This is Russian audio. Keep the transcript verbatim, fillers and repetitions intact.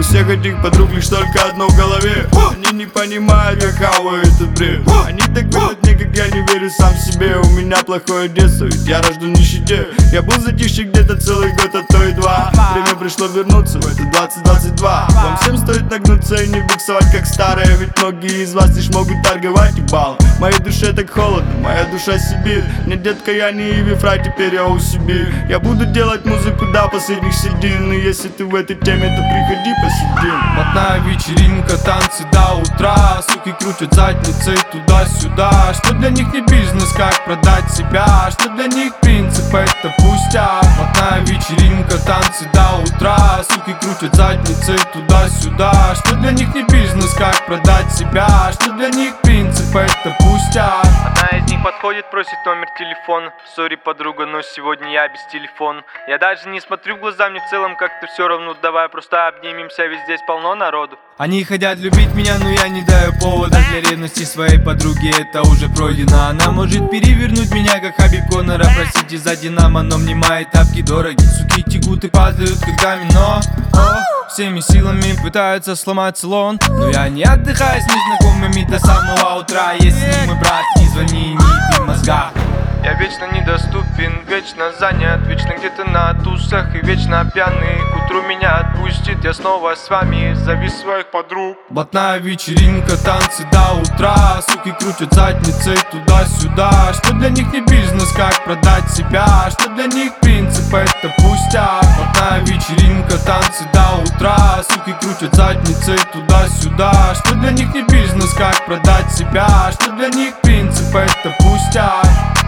всех этих подруг лишь только одно в голове. Они не понимают, как хаваю этот бред. Они так верят мне, как я не верю сам себе. У меня плохое детство, ведь я рожден в нищете. Я был затишье где-то целый год, а то и два. Время пришло вернуться в это двадцать двадцать два. Вам всем стоит нагнуться и не буксовать как старые, ведь многие из вас лишь могут торговать и бал. Моей душе так холодно, моя душа Сибирь. Нет, детка, я не Ивифра, теперь я у Сибирь. Я буду делать музыку до последних седин. И если ты в этой теме, то приходи посидим. Мотная вечеринка, танцы до утра. Суки крутят задницей туда-сюда. Что для них не бизнес, как продать себя. Что для них принцип, это пустяк. Мотная вечеринка, танцы до утра. Суки крутят задницей туда-сюда. Что для них не бизнес, как продать себя. Что для них принцип, это пустяк. Одна из них подходит, просит номер телефона. Сори, подруга, но сегодня я без телефона. Я даже не смотрю в глаза, мне в целом как-то все равно. Давай просто обнимемся, ведь здесь полно народу. Они хотят любить меня, но я не даю повода для ревности своей подруги, это уже пройдено. Она может перевернуть меня, как Хабиб Конора. Простите за Динамо, но мне мои тапки дороги. Суки текут и падают, как домино. О, всеми силами пытаются сломать салон, но я не отдыхаю с незнакомыми до самого утра. Если не мой брат, не звони, не еби мозга. Я вечно недоступен, вечно занят, вечно где-то на тусах и вечно пьяный. К утру меня отпустит, я снова с вами, зови своих подруг. Ботная вечеринка, танцы до утра. Суки крутят задницей туда-сюда. Что для них не бизнес, как продать себя. Что для них принцип, это пустяк. Ботная вечеринка, танцы до утра. Суки крутят задницей туда-сюда. Что для них не бизнес, как продать себя. Что для них принцип, это пустяк.